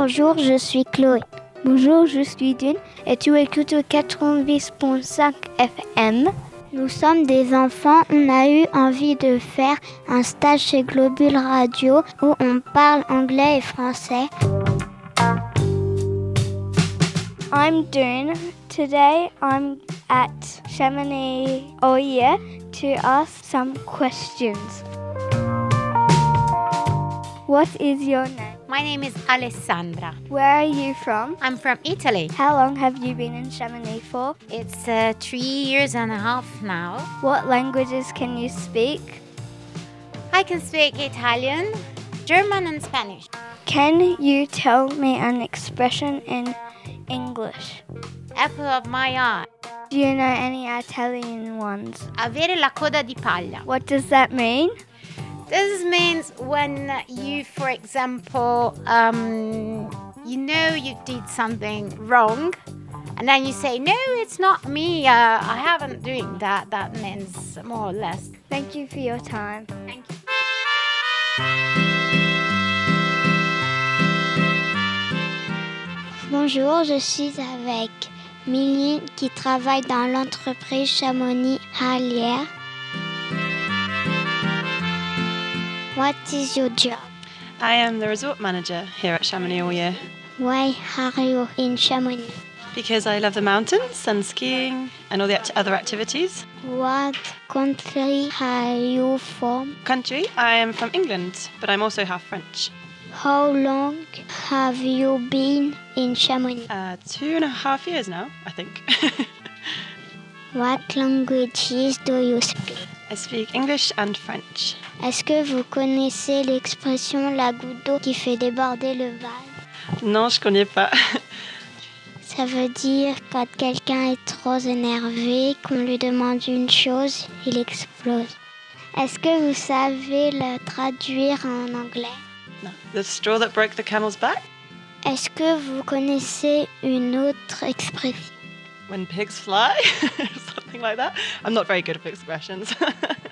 Bonjour, je suis Chloé. Bonjour, je suis Dune et tu écoutes le 90.5 FM. Nous sommes des enfants, on a eu envie de faire un stage chez Globule Radio où on parle anglais et français. I'm Dune. Today I'm at Chamonix Oye to ask some questions. What is your name? My name is Alessandra. Where are you from? I'm from Italy. How long have you been in Chamonix for? It's 3 years and a half now. What languages can you speak? I can speak Italian, German and Spanish. Can you tell me an expression in English? Apple of my eye. Do you know any Italian ones? Avere la coda di paglia. What does that mean? This means when you, for example, you did something wrong, and then you say, no, it's not me, I haven't doing that. That means more or less. Thank you for your time. Thank you. Bonjour, je suis avec Miline qui travaille dans l'entreprise Chamonix Halière. What is your job? I am the resort manager here at Chamonix all year Why are you in Chamonix? because I love the mountains and skiing and all the other activities. What country are you from? Country, I am from England, but I'm also half French. How long have you been in Chamonix? 2.5 years now, I think. What languages do you speak? I speak English and French. Est-ce que vous connaissez l'expression la goutte d'eau qui fait déborder le vase? Non, je connais pas. Ça veut dire quand quelqu'un est trop énervé, qu'on lui demande une chose, il explose. Est-ce que vous savez le traduire en anglais? No. The straw that broke the camel's back? Est-ce que vous connaissez une autre expression? When pigs fly? Something like that. I'm not very good at expressions.